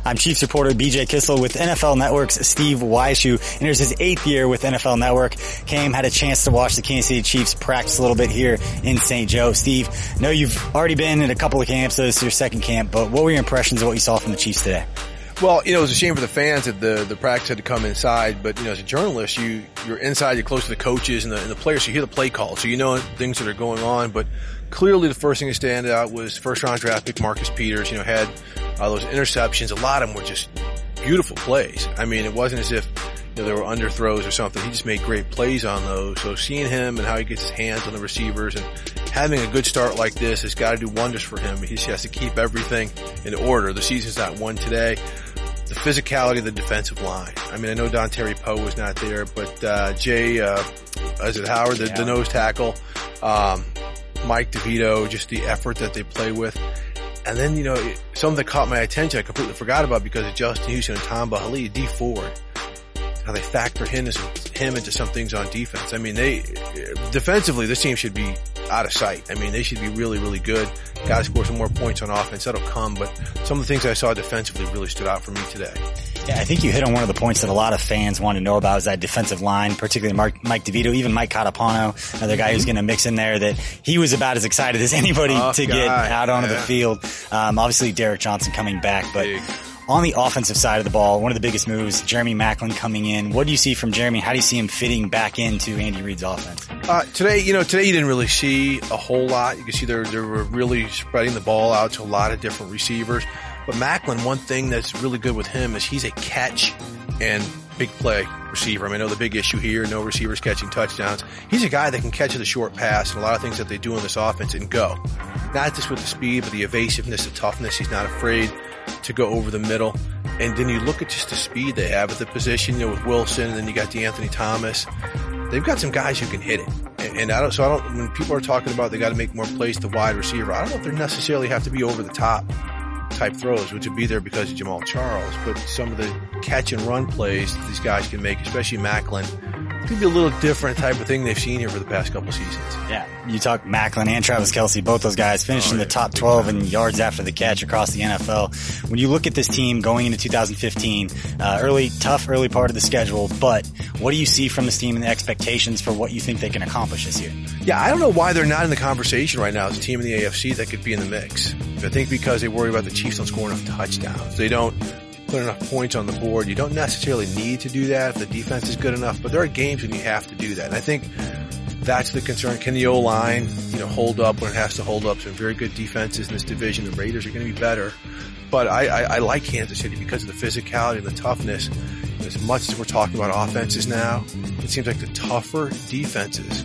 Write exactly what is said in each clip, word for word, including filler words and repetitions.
I'm Chiefs reporter B J Kissel with N F L Network's Steve Weisshu, and here's his eighth year with N F L Network. Came, had a chance to watch the Kansas City Chiefs practice a little bit here in Saint Joe. Steve, I know you've already been in a couple of camps, so this is your second camp, but what were your impressions of what you saw from the Chiefs today? Well, you know, it was a shame for the fans that the, the practice had to come inside, but, you know, as a journalist, you, you're inside, you're close to the coaches and the, and the players, so you hear the play call, so you know things that are going on, but clearly the first thing to stand out was first round draft pick Marcus Peters, you know, had uh, those interceptions. A lot of them were just beautiful plays. I mean, it wasn't as if, you know, there were underthrows or something. He just made great plays on those. So seeing him and how he gets his hands on the receivers and having a good start like this has got to do wonders for him. He just has to keep everything in order. The season's not won today. The physicality of the defensive line. I mean, I know Dontari Poe was not there, but uh Jay, uh, is it Howard, the, yeah. the nose tackle, um, Mike DeVito, just the effort that they play with. And then, you know, something that caught my attention I completely forgot about because of Justin Houston and Tom Bahali, D Ford. How they factor him, him into some things on defense. I mean, they, defensively, this team should be out of sight. I mean, they should be really, really good. Got to score some more points on offense. That'll come. But some of the things I saw defensively really stood out for me today. Yeah, I think you hit on one of the points that a lot of fans want to know about is that defensive line, particularly Mark, Mike DeVito, even Mike Catapano, another guy who's going to mix in there, that he was about as excited as anybody Tough to guy. get out onto yeah. the field. Um, obviously Derek Johnson coming back, but Big. On the offensive side of the ball, one of the biggest moves, Jeremy Maclin coming in. What do you see from Jeremy? How do you see him fitting back into Andy Reid's offense? Uh, today, you know, today you didn't really see a whole lot. You can see they're, they were really spreading the ball out to a lot of different receivers. But Maclin, one thing that's really good with him is he's a catch and big play receiver. I mean, I know the big issue here, no receivers catching touchdowns. He's a guy that can catch the short pass and a lot of things that they do in this offense and go. Not just with the speed, but the evasiveness, the toughness. He's not afraid to go over the middle. And then you look at just the speed they have at the position, you know, with Wilson, and then you got DeAnthony Thomas. They've got some guys who can hit it. And, and I don't, so I don't, when people are talking about they got to make more plays to wide receiver, I don't know if they necessarily have to be over the top type throws, which would be there because of Jamal Charles, but some of the catch and run plays that these guys can make, especially Maclin, could be a little different type of thing they've seen here for the past couple seasons. Yeah, you talk Maclin and Travis Kelce, both those guys finished oh, in the yeah, top twelve in yards after the catch across the N F L. When you look at this team going into two thousand fifteen, uh, early, tough early part of the schedule, but what do you see from this team and the expectations for what you think they can accomplish this year? Yeah, I don't know why they're not in the conversation right now as a team in the A F C that could be in the mix. I think because they worry about the Chiefs don't score enough touchdowns. They don't put enough points on the board. You don't necessarily need to do that if the defense is good enough, but there are games when you have to do that. And I think that's the concern. Can the O-line, you know, hold up when it has to hold up? Some very good defenses in this division. The Raiders are going to be better. But I, I, I like Kansas City because of the physicality and the toughness. As much as we're talking about offenses now, it seems like the tougher defenses,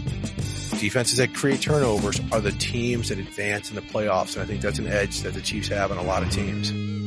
defenses that create turnovers, are the teams that advance in the playoffs. And I think that's an edge that the Chiefs have on a lot of teams.